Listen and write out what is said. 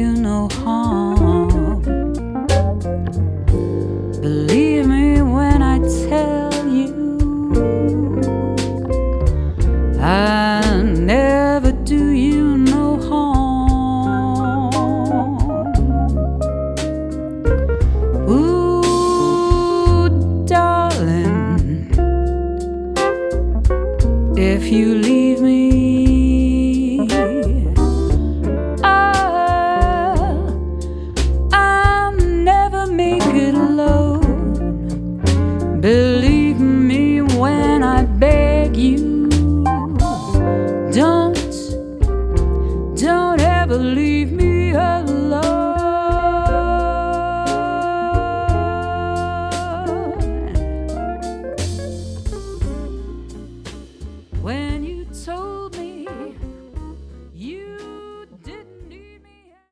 you no harm. Believe me when I tell you I never do you no harm. Ooh, darling, if you leave me, I'll never make it alone. Believe me when I beg you, don't ever leave me alone.